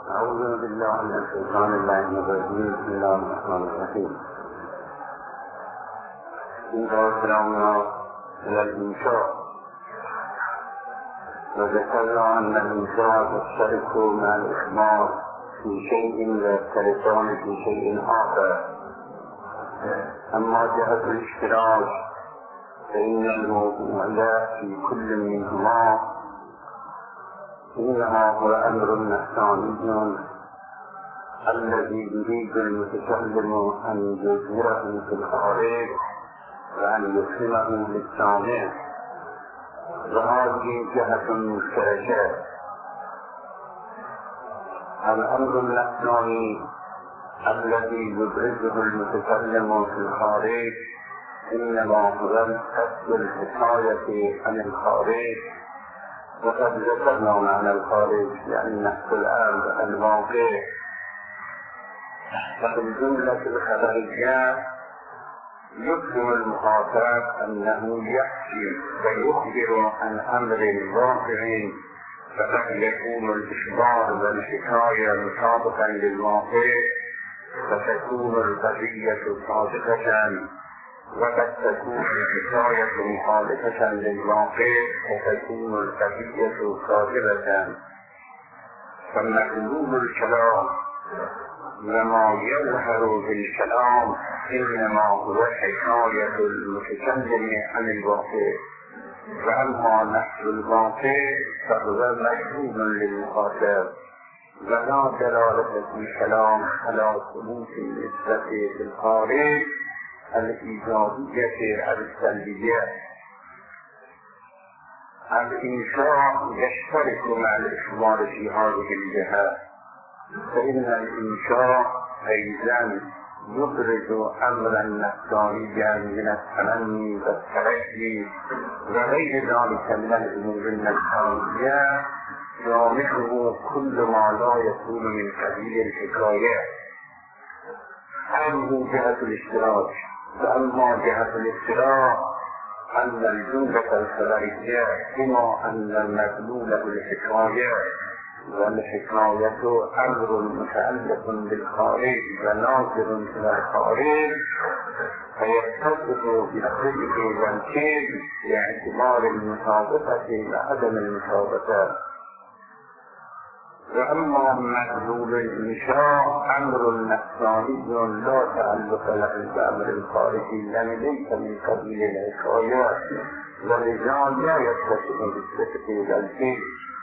أعوذ بالله من الشيطان اللعين الرجيم. بسم الله الرحمن الرحيم. انتظرنا إلى الإنشاء، وذكرنا أن الإنشاء تشترك مع الإخبار في شيء ويختلفان في شيء آخر. أما جهة الاشتراك فإن الموضوعيات في كل منهما إنما هو أمر نفساني الذي يريد المتكلم أن يظهره في الخارج وأن يفهمه للسامع، وهذه جهة مشتركة. الأمر النفساني الذي يبرزه المتكلم في الخارج إنما هو كسب الحكاية عن الخارج، وقد ذكرنا معنى الخارج لأن نفس الأمر الواقع. ففي الجملة الخبرية يفهم المخاطب أنه يحكي ويخبر عن أمر واقع، فقد يكون الإخبار والحكاية مطابقا للواقع فتكون القضية صادقة، وقد تكون الحكاية مخالفة للواقع فتكون القضية كاذبة. فمطلوب الكلام وما يظهر بالكلام إنما هو حكاية المتكلم عن الواقع، وأما نحو الواقع فهو مفهوم للمخاطب، ولا دلالة في الكلام على ثبوت النسبة في الخارج الإيجابية على السلبية. الإنشاء يشترك مع الإخبار في هذه الجهة، فإن الإنشاء أيضا يبرز أمرا نفسانيا من التمني والترجي وغير ذلك من الأمور النفسانية، جامعه كل ما لا يكون من قبيل الحكاية. هذه جهة الاشتراك. فأما جهة الاشتراك أن الجملة الخبرية بما أن المدلول الحكاية، والحكاية أمر متعلق بالخارج وناظر إلى الخارج، فيتصف بالصدق والكذب باعتبار المطابقة وعدم المطابقة. وأما مدلول الإنشاء أمر نفساني لا تعلق له بأمر الخارجي، يعني ليس من قبيل الحكايات، ولذا لا يتصف بالصدق والكذب.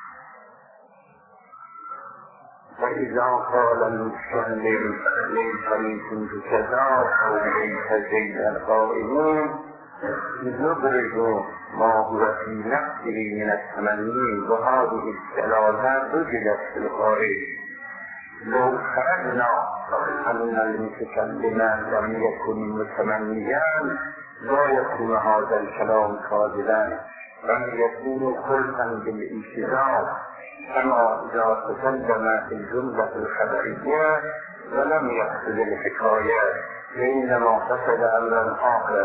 فإذا قال المتكلم ليس منكم كذا أو ليس زيدا قائمون، يبرز ما هو في نفسه من التمني، وهذه الثلاثة وجدت في الخارج. لو خرجنا أن المتكلم لم يكن متمنيا لا يكون هذا الكلام كاذبا، بل يكون خلقا بالانشغال، كما إذا تكلم في الجملة الخبرية ولم يقصد الحكاية وإنما قصد أمرا آخر.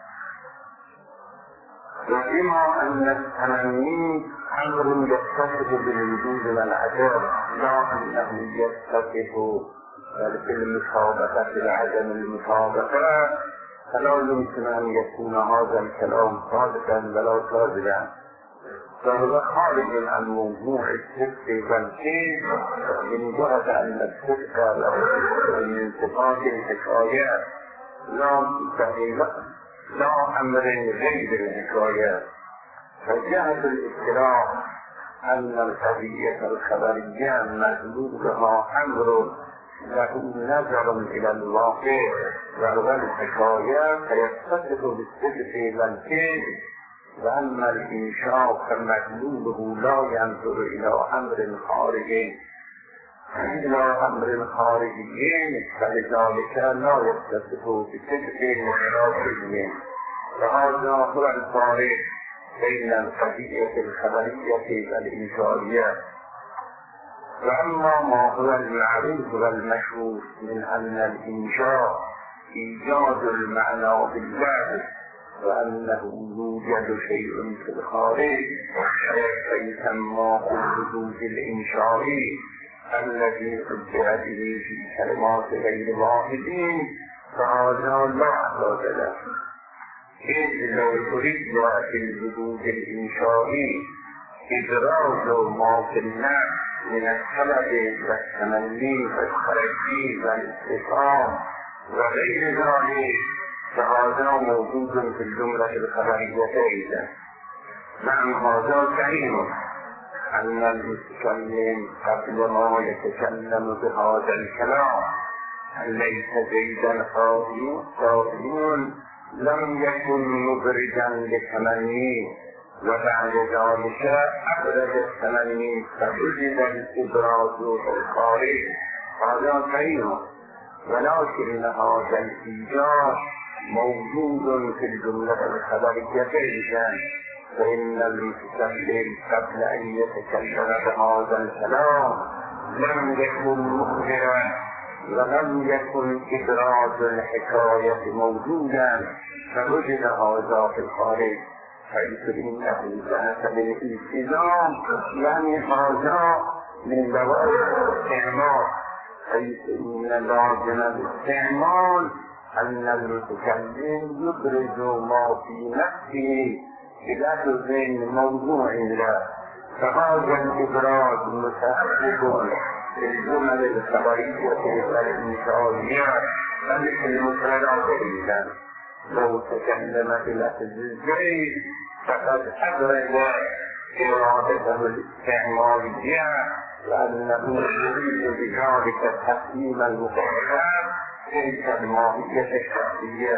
وبما أن التمني أمر يتصف بالوجود والعدم، لا أنه يتصف بالمطابقة بعدم المطابقة، فلا يمكن أن يكون هذا الكلام صادقا ولا كاذبا، فهو خارج عن موضوع الصدق والكذب من جهة أن الصدق من صفات الحكايات لا أمر غير الحكايات. فجهة الاصطلاح أن القضية الخبرية مدلولها أمر له نظر إلى الواقع وهو الحكاية، فيتصف بالصدق والكذب. وأما الإنشاء فمدلوله لا ينظر إلى أمر خارجي فلذلك لا يتصف بصدق وخارجي. فهذا هو الفارق بين القضية الخبرية والإنشائية. وأما ما هو المعروف والمشهور من أن الإنشاء إيجاد المعنى بالله، وأنه يوجد شيء في الخارج فيسمى الوجود الإنشائي، الذي عبر به في كلمات غير واحدين فهذا لا أساس له. إذ لو أريد في الوجود الإنشائي إدراج ما في النفس من الطلب والتمني والترجي والاستفهام وغير ذلك فهذا موجود في الجملة الخبرية. نعم هذا صحيح أن المتكلم قبل ما يتكلم بهذا الكلام ليس زيدا قائل لم يكن مبرزا للتمني وبعد ذلك أبرز التمني فوجد الإبراز الخارج. هذا صحيح، ولكن هذا الإيجاز موجود في الجملة الخبرية أيضا، فإن المتكلم قبل أن يتكلم بهذا الكلام لم يكن مخبرا ولم يكن إبراز الحكاية موجودا فوجد هذا في الخارج، حيث إنه ذات بالالتزام يعني هذا من لوازم الاستعمال، حيث إن لازم الاستعمال أن المتكلم يبرز ما في نفسه بلفظ موضوع له، فهذا الإبراز متأكد في الجمل الخبرية والإنشائية مثل المفردات أيضا. لو تكلم بلفظ الزيت فقد أبرز إرادته الاستعمالية لأنه يريد بذلك تقديم المفردات تلك الماهية الشخصية.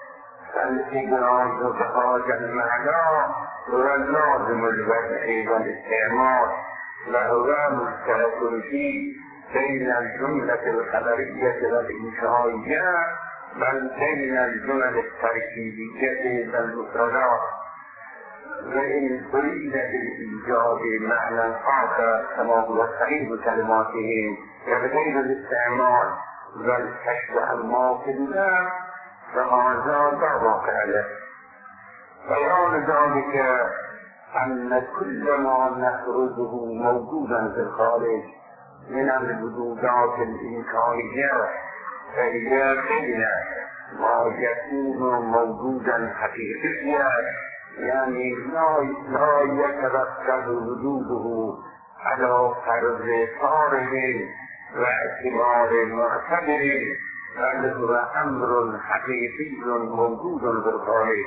فالإبراز بهذا المعنى هو اللازم الوضعي والاستعمال، وهو مشترك فيه بين الجملة الخبرية والإنشائية بل بين الجمل التركيبية والمفردات. وإن أريد بالإيجاد معنى آخر كما هو صحيح كلماتهم وبغير الاستعمال والكشف عن ما في النفس فهذا لا واقع له. بيان ذلك أن كل ما نفرضه موجودا في الخارج من الوجودات الإمكانية فهي بين ما يكون موجودا حقيقيا، يعني لا يترتب وجوده على فرض صارم واعتبار معتبر، بل هو أمر حقيقي موجود في الخارج.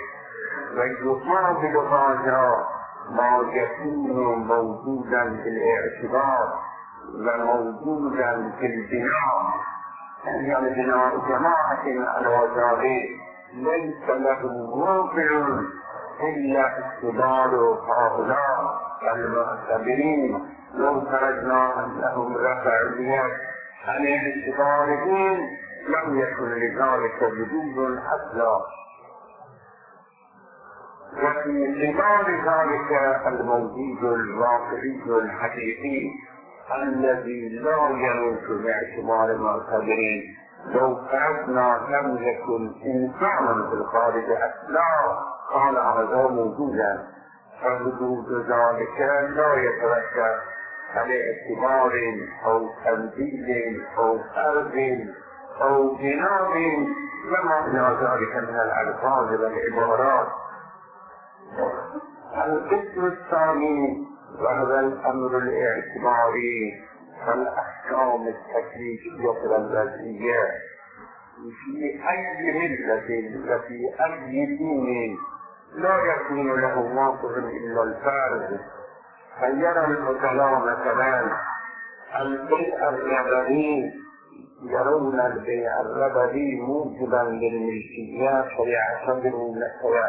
ويقابل هذا ما يكون موجودا في الاعتبار وموجودا في البناء، يعني بناء جماعة على ذلك ليس له موقع إلا اعتبار هؤلاء المعتبرين. لو فرضنا أنهم رفعوا اليد عن اعتبارهم لم يكن لذلك وجود أصلا. وفي اعتبار ذلك الموجود الواقعي الحقيقي الذي لا يموت باعتبار المعتبرين، لو فرضنا لم يكن إنسانا في الخارج أصلا قال هذا موجودا، فوجود ذلك لا يترتب على اعتبار أو تمثيل أو فرض أو بناء وما إلى ذلك من الألفاظ والعبارات. القسم الثاني وهو الأمر الاعتباري فالأحكام التكليفية والوضعية في أي ملة وفي أي دين لا يكون له موقف إلا الفارغ. فيرى العقلاء مثلا البيع الربوي، يرون البيع الربوي موجبا للملكية فيعتبرون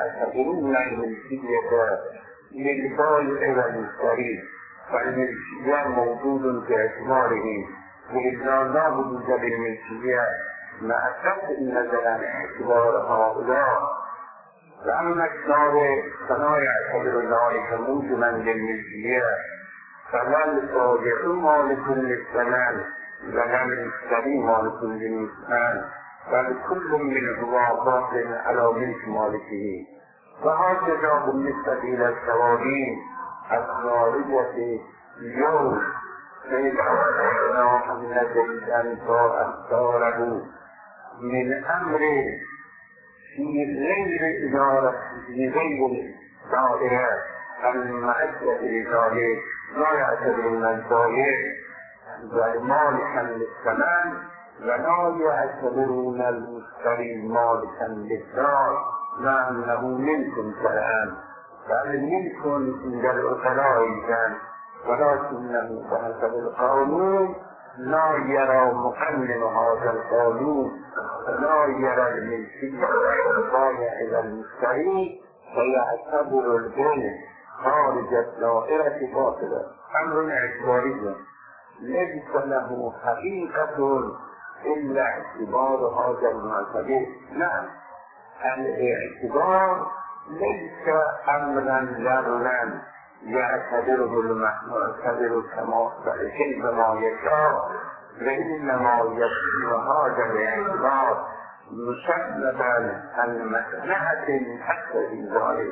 الملكية للبائع والمشتري، فالملكية موجود في اعتبارهم، وإذا لا وجود للملكية مع الشرط نزل عن اعتبار هؤلاء. لأن الشارع فلا يعتبر ذلك موجبا للملكية، فلا التابع مالك للثمن ولا المشتري مالك للمثمن، بل كل منهما باق على ملك مالكه. وهكذا بالنسبة إلى الشوارين الخارجة اليوم، فإذا أن زيدا داره من أمر في غير إدارة في غير دائرة المعدة لذلك لا يعتبرون الزائر مالكا للثمن ولا يعتبرون المشتري مالكا للدار لأنه منكم شرعا بل منكم عند العقلاء كان ولكنه بحسب القانون لا يرى مقنن هذا القانون لا يرى الملكية والبايع إلى المشتري فيعتبر البيع خارج الدائرة باطلة أمر اعتباري ليس له حقيقة إلا اعتبار هذا المعتبر. نعم الاعتبار ليس أمرا لغوا يعتبره المعتبر كيفما يشاء وإنما يكون هذا الاعتبار مسببا عن مصلحة حتى في ذلك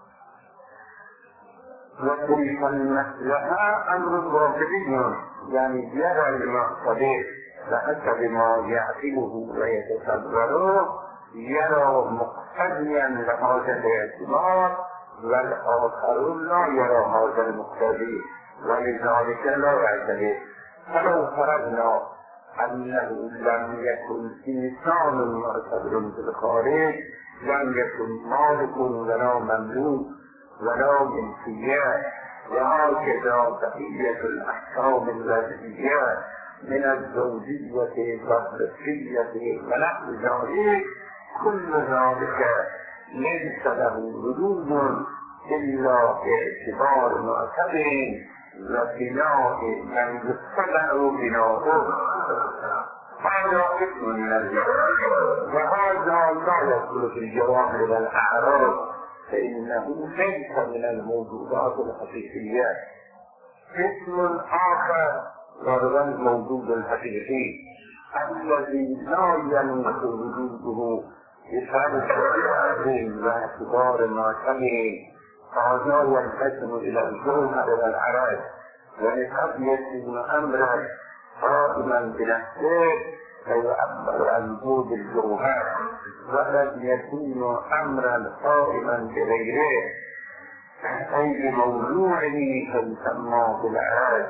وتلك المصلحة أمر واقعي يعني يرى المعتبر بحسب ما يعقله ويتصوره يرى مقتضيا لهذا الاعتبار والآخرون لا يرى هذا المقتضي ولذلك لا يعتبر. فلو فرضنا أنه لم يكن إنسان معتبر في الخارج لم يكن مالك ولا مملوك ولا ملكيات وهكذا بقية الأحكام الوضعية من الزوجية والطفلية ونحو ذلك كل ذلك ليس له وجود إلا باعتبار معتبر وبناء من يتبع بناؤه هذا اسم من الجواب وهذا لا يدخل في الجواهر والأعراض فإنه ليس من الموجودات الحقيقية. اسم آخر وهو الموجود الحقيقي الذي لا يملك وجوده بفرض التعظيم واعتبار معتبر هذا ينقسم إلى الجوهر والعرض ولقد يكون أمرا قائما بنفسه فيعبر عن وجود الجوهر وقد يكون أمرا قائما بغيره أي بموضوعه فيسمى بالعرض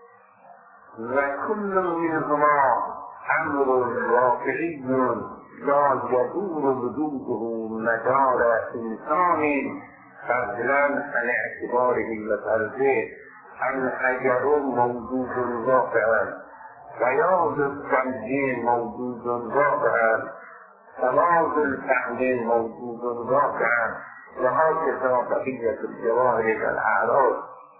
وكل منهما أمر واقعي لا يدور وجوده مدار إنسان فضلا عن اعتباره وفرضه الحجر موجود واقعا بياض التنجيل موجود واقعا سواد التعليل موجود واقعا وهكذا بقية الجواهر والأعراض.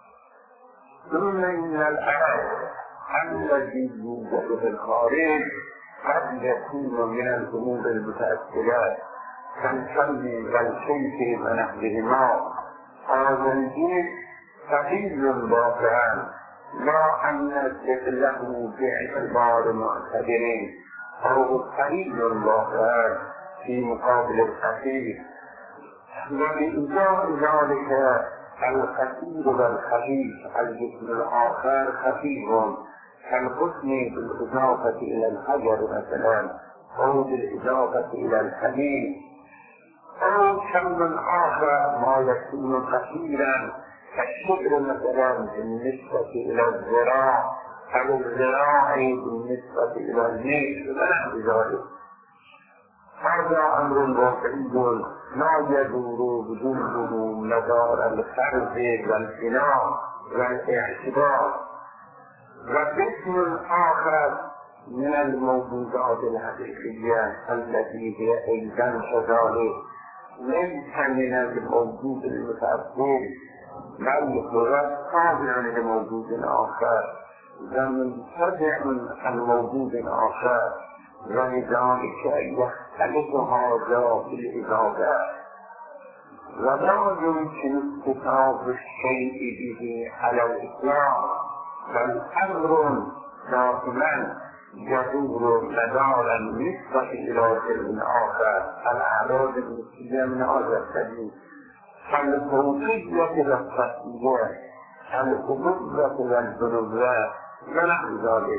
ثم إن الأمر الذي يوجد في الخارج قد يكون من الأمور المتأثرات كالفم والسيف ونحوهما هذا الجيل قليل واقعا لا أن له باعتبار معتبرين أو قليل واقعا في مقابل الكثير ولإجاء ذلك الكثير والخفيف الجسم الآخر خفيف كالقسم بالإضافة إلى الحجر مثلا أو بالإضافة إلى الحديد أو شيء آخر ما يكون كثيرا كالشبر مثلا بالنسبة إلى الذراع أو الذراع بالنسبة إلى الميل ونحو ذلك. هذا أمر واقعي لا يدور وجوده مدار الفرض والبناء والاعتبار. وقسم آخر من الموجودات الحقيقية التي هي أيضا كذلك ليس من الموجود المتأثر بل هو تابع لموجود آخر ومنتبع عن موجود آخر ولذلك يختلف هذا بالإضافة ولا يمكن اكتساب الشيء به على الإطلاق بل أمر دائما يدور مدارا نسبة إلى شيء آخر الأعراض المثلية من هذا السبيل كالفروقية والخفية الأبوة والبنوة ونحو ذلك.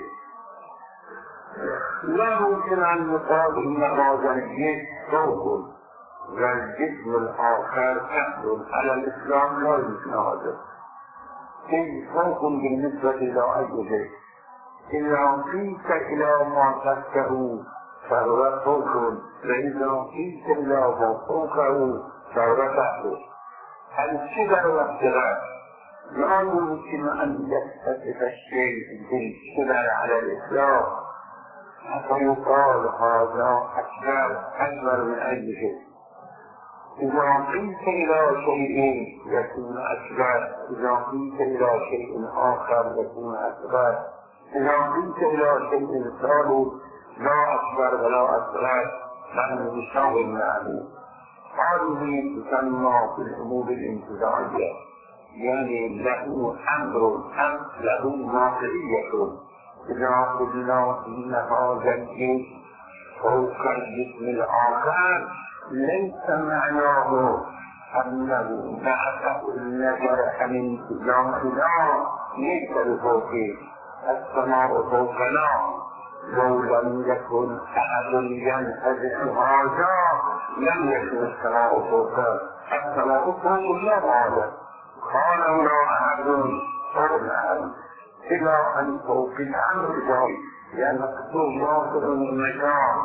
لا يمكن أن يقال إن هذا الجسم فوق والجسم الآخر أهل على الإسلام، لا يمكن هذا. شيء فوق بالنسبة إلى أي شيء، إذا قيس إلى ما تحته فهو فوق، وإذا قيس إلى ما فوقه فهو تحته. الشبه والاختلاف لا يمكن أن يختلف الشيء بالشبه على الإسلام حتى يقال هذا أكبر من أي شيء. إذا قيس إلى شيء يكون أكبر، إذا قيس إلى شيء آخر يكون أكبر، إذا قيس إلى شيء ثالث لا أكبر ولا أكبر بل يساوي معه. هذه تسمى في الأمور الانتزاعية، يعني له أمر له واقعية. إذا قلنا إن هذا الجسم فوق الجسم الآخر ليس معناه أنه بعد النظر عن انتزاعنا ليس بفوقه. السماء فوقنا لو لم يكن أحد ينتزع هذا لم يكن السماء فوقه. السماء فوق الله هذا قال لا أحد فوقها إلى أن فوق الأمر ذلك، لأن الرسول واصل المكان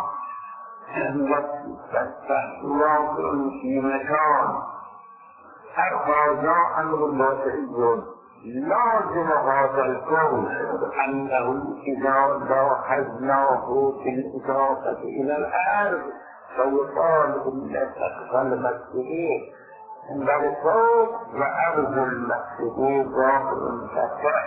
واصل في مكان. هذا أمر واقعي لازم هذا الكون أنه إذا لاحظناه في الإضافة إلى الأرض فيقال إن سقف المسجدين عند الفوق وأرض المسجدين ظاهر سطح،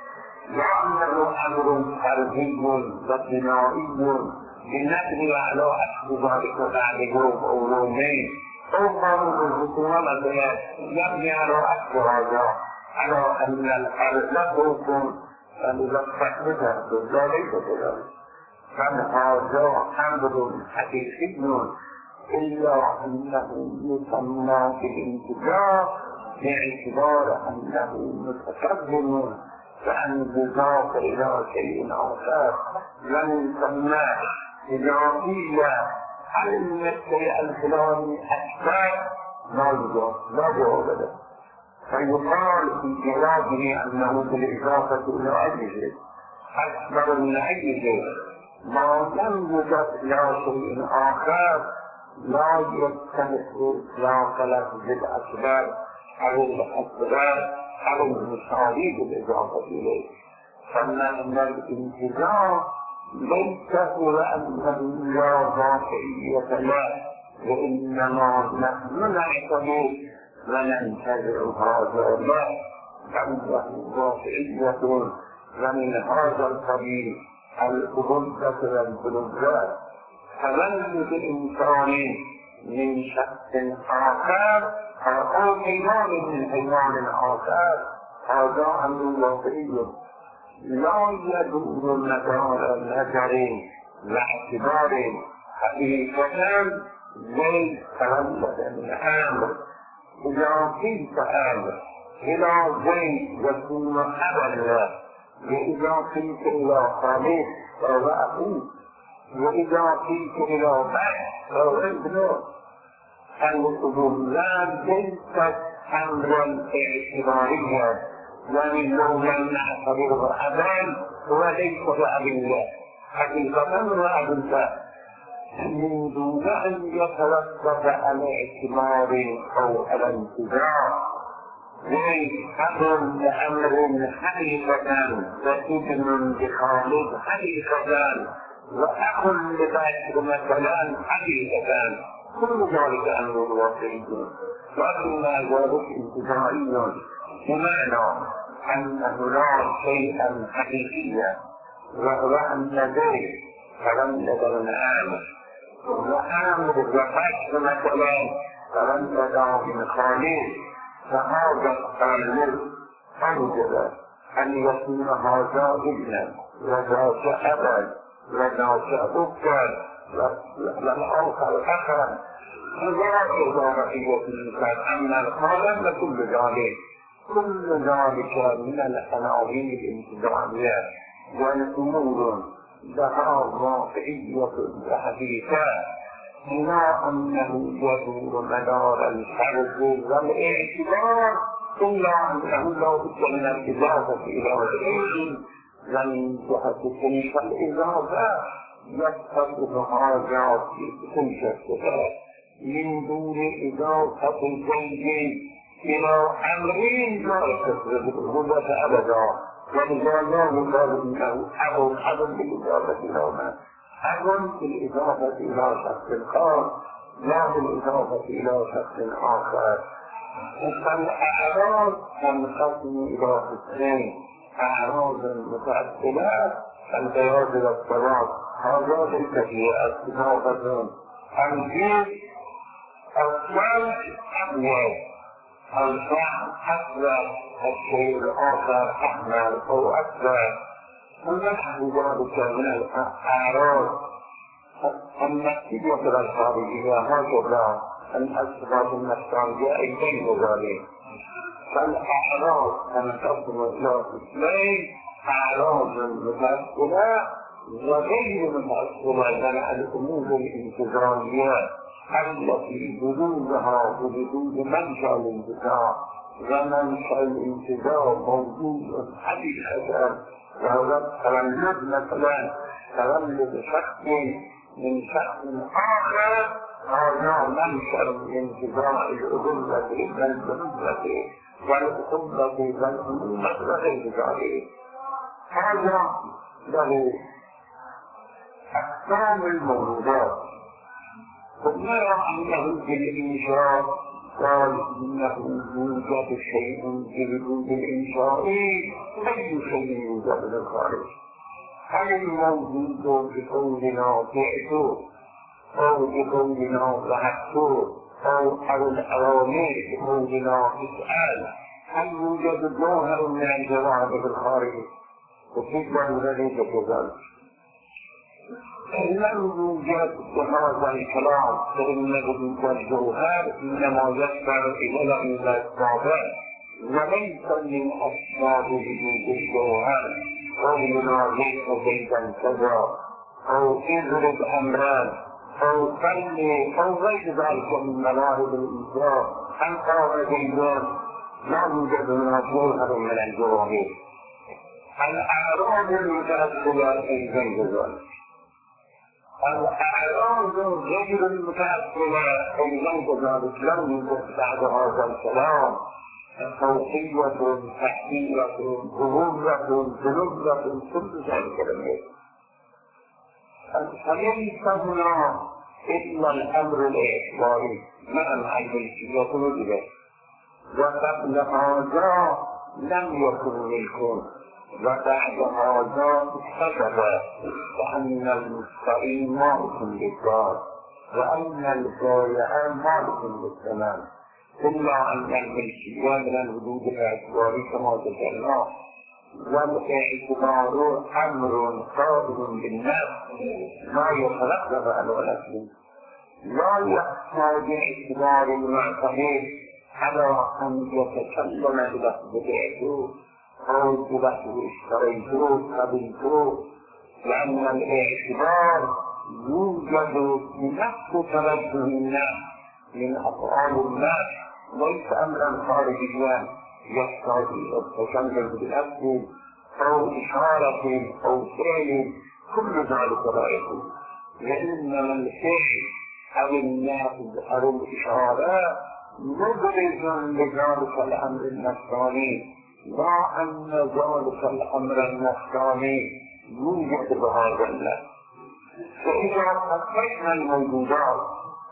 لأنه أمر فردي وبنائي لنبني على أساس ذلك بعد يوم أو يومين أو قانون الحكومة مثلا يبني على أساس هذا على أن الأرض لا تكون فلنفتح بها ليس كذلك. فهذا أمر حقيقي إلا أنه يسمى بالانتزاع باعتبار أنه متقدم فأن يضاف إلى شيء آخر لم يسمى. إذا قيل أن الشيء الفلاني أكثر لا يضاف، لا جواب له، فيقال في جوابه أنه بالإضافة إلى أي شيء أكبر من أي شيء ما لم يضاف إلى شيء آخر لا يختلف لا خلاف بالأسباب أو الأسباب أو المساوي بالإضافة إليه. فمن الانتزاع ليس هو أنه لا واقعية له، وإنما نحن نعتبر وننتزع هذا له عنده واقعية. ومن هذا القبيل الأبوة والبلوغات، فلن بالإنسان من شخص آخر أو حيوان من حيوان آخر هذا أمر واقعي لا يدور مدار نظر واعتبار حقيقة زي تولد من أمر. إذا قيل أمر إلى زي يكون أبدا، وإذا قيل إلى خالق فهو أخوه، وإذا قيل إلى بعض فهو ابنه. الأبوات ليست أمرا اعتباريا، يعني لو لم نعتبره أبا هو ليس بأب الله حقيقة وأب الله، من دون أن يتوقف على اعتبار أو على انتزاع. أمر حقيقة وابن بخالد حقيقة وأخ لبعض مثلا حقيقة، كل ذلك أمر واقعي، لكن ذلك انتزاعي بمعنى أنه لا شيئا حقيقيا، وهو أن ذلك تولد من آمر، وآمر وفتح مثلا تولد من خالد، فهذا التعليل أوجب أن يكون هذا ابنا وذاك أبا وذاك أبا والآخر أخا. فلا إضافة في الإنسان أن الخالق كل ذلك كل ذلك من العناوين الانتظامية والأمور لها واقعية وحديثة لا أنه يدور مدار الفرد والاعتبار إلا أنه لا بد من الإضافة إلى العلم من جهة تلك الإضافة يستطيع حاجات كل شخص من دون إضافة الزوج إلى أمرين لا يستطيع بالغلة أبدا ولذا لا يقال إنه أبد بالإضافة إلى ما أبد بالإضافة إلى شخص خاص لا بالإضافة إلى شخص آخر. فالأعراض تنقسم إلى قسمين: أعراض متعددة البياض والسواد، هذا ليس فيه إضافة. الجيش الثالث أبيض، الفحم أسود، الشيء الآخر أحمر أو أسود، ونحو ذلك من الأعراض النفسية الخارجية هكذا الأسباب النفسانية أيضا ذلك. فالأعراض تنقسم إلى قسمين: أعراض متأصلة وغير متأصلة من الأمور الانتظامية التي وجودها وجود منشأ الانتظام، ومنشأ الانتظام موجود حقيقة، وهو التولد مثلا تولد شخص من شخص آخر، هذا منشأ الانتظام الأبوة والبنوة والأخوة والأمومة وغير ذلك. هذا له أقسام الموجودات. ثم أنه بالإنشاء قال إنه يوجد شيء بالإنشاء أي شيء يوجد بالخارج. هل الموجود بقولنا بعث أو بقولنا ذهبت أو الأوامر بقولنا اسأل، هل يوجد ظاهر من الجواب بالخارج؟ وكيف ذلك كذلك؟ لم يوجد بهذا الكلام فإنه الجوهر إنما يسمع إلى الأسباب وليس من أسباب وجود الجوهر. قولنا ليس زيدا كذا أو اضرب أمران أو صلي أو غير ذلك من مواهب الإنسان أن قام زيدان لا يوجد منها جوهر من الجواهر. الأعراض المتأصلة أيضا كذلك. الأعراض غير المتأصلة أيضا كذلك لم يوجد بعد هذا الكلام فوقية، تحتية، ظهورة، ذنوبة، كل ذلك لم يكن. فليس هنا إلا الأمر الإعتباري مع الحيثية وجوده، وقبل هذا لم يكن ملك، وبعد هذا اكتسب وأن المستقيم مالك للدار وأن البائع مالك للثمن، إلا أن الملكية من الوجود الاعتباري كما ذكرنا، والاعتبار أمر قائم بالنفس لا يترتب على الأصل، لا يحتاج اعتبار المعتمد على أن يتكلم بلفظ بعته أو بلفظ اشتريته قبلته، لأن الاعتبار يوجد بنفس توجه الناس من أفعال الناس، ليس أمرا خارجيا يحتاج إلى التكلم بالأصل أو إشارة أو فعل، كل ذلك لا يكون، لأن الفعل أو النافذ أو الإشارة مبرز لذلك الأمر النفساني، لا أن ذلك الأمر النفساني يوجد بهذا النفس. فإذا فتشنا الموجودات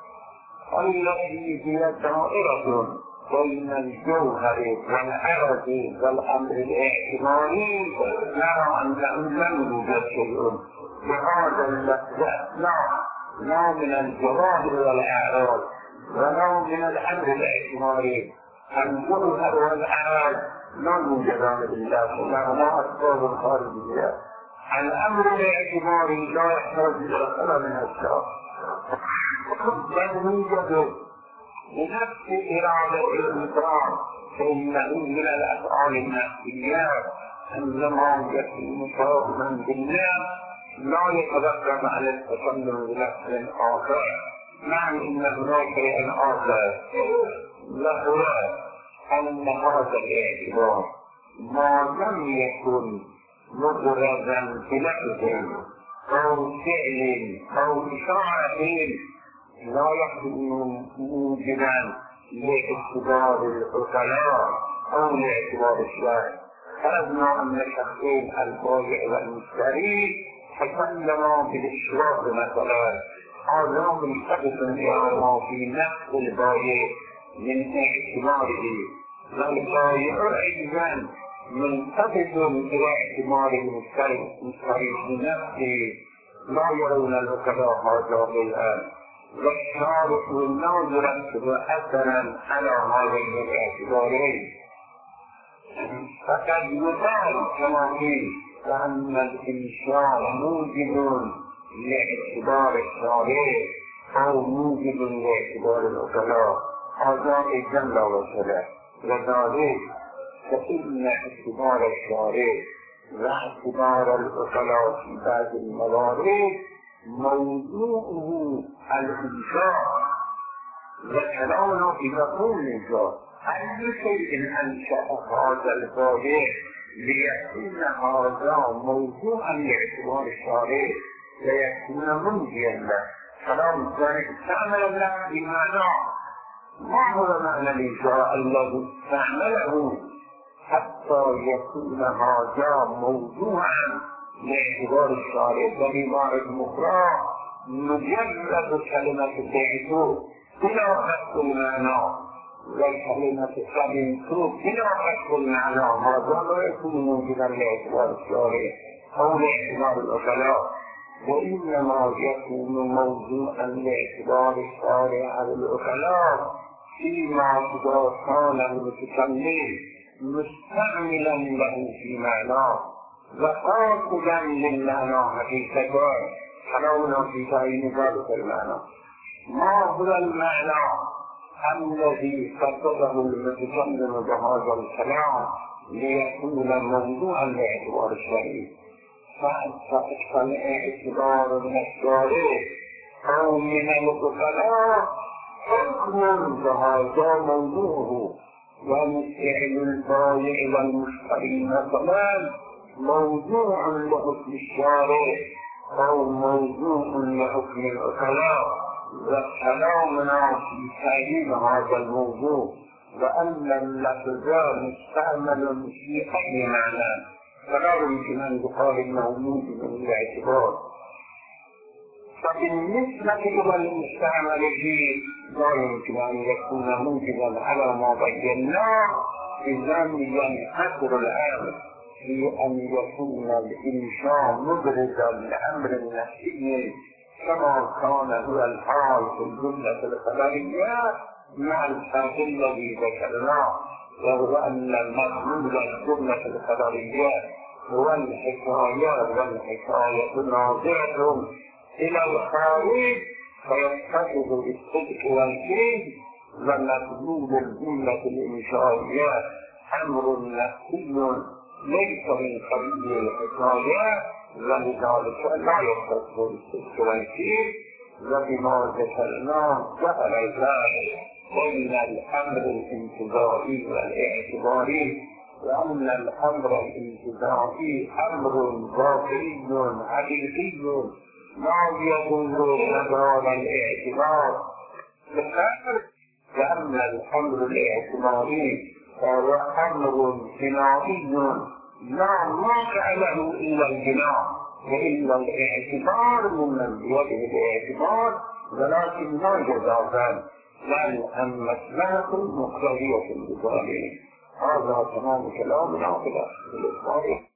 التي هي دائرة بين الجوهر والعرض والأمر الاعتباري، نرى أنه لم يوجد شيء بهذا اللفظ، لا من الجواهر والأعراض ولا من الأمر الاعتباري. الجوهر والأعراض لا يوجدان بالله، لهما أسباب خارجية. الأمر الاعتباري لا يحتاج إلى طلب من الشخص، بل يوجد بنفس إرادة الإنسان فإنه من الأفعال النفسية عندما يكون صادما بالله لا يتذكر على التصنع بنفس آخر. نعم إن هناك شيء آخر وهو أن هذا الاعتبار ما لم يكن مجردا بلفظ أو فعل أو إشارة لا يكون موجبا لاعتبار العقلاء أو لاعتبار الشرع. فرضنا أن الشخصين البائع والمشتري تكلما بالاشراق مثلا، هذا منتبه ما في نفس البائع من اعتباره، والبائع أيضا منتبه إلى اعتبار المشتري بنفسه. لا يرون العقلاء هذا الآن، والشارع لا يرتب أثرا على هذين الاعتبارين. فقد يقال كما قيل وأن الإنشاء موجب لاعتبار الشارع أو موجب لاعتبار العقلاء، هذا أيضا لا وصل. لذلك فإن اعتبار الشارع واعتبار العقلاء في بعض الموارد موضوعه الإنشاء، وكلامنا في مفهوم الإنشاء. أي شيء أنشأ هذا البائع ليكون هذا موضوعا لاعتبار الشارع ليكون منجيا له. كلام ذلك استعمل له بمعنى ما هو معنى الإنشاء الذي استعمله حتى يكون هذا موضوعا لاعتبار الشارع. بعبارة أخرى مجرد كلمة التعريف بلا حق المعنى والكلمة التعريف بلا حق المعنى، هذا لا يكون موجودا لاعتبار الشارع أو لاعتبار العقلاء، وإنما يكون موضوعا لاعتبار الشارع على العقلاء فيما إذا كان المتكلم مستعملا له في معناه وقاصدا للمعنى حقيقة. كلامنا في تعيين ذلك المعنى. ما هو المعنى الذي قصده المتكلم بهذا الكلام ليكون موضوعا لاعتبار الشرع؟ فإن اعتبار من الشارع أو من العقلاء حكم بهذا موضوعه، ومثل البائع والمشتري مثلا موضوع لحكم الشارع أو موضوع لحكم العقلاء. وكلامنا في تأييد هذا الموضوع وأن اللفظ مستعمل في أي معنى فلا يمكن أن يقال إنه موجب من الاعتبار. فبالنسبة إلى المستعمل فيه لا يمكن أن يكون موجبا على ما بيناه، إذا ينحصر الأمر في أن يكون الإنشاء مبرزا لأمر نفسي كما كان هو الحال في الجملة الخبرية مع الفرق الذي ذكرناه، وهو أن المطلوب الجملة الخبرية هو الحكاية، والحكاية ناظرة إلى الخارج فيتصف بالصدق والكذب، ومطلوب الجملة الإنشائية أمر نفسي ليس من قبيل الحكاية، ولذلك لا يتصف بالصدق والكذب. وبما ذكرناه جعل ذلك بين الأمر الانتظاري والاعتباري، وأن الأمر الانتظاري أمر ظاهري حقيقي لا يدور مدار الاعتبار، لأن الأمر الاعتباري فهو أمر بنائي لا واقع له إلا البناء وإلا الاعتبار من بيده الاعتبار، ولكن لا جزازا لأن مسألة مقتضية بذلك. هذا تمام كلامنا في الإخبار.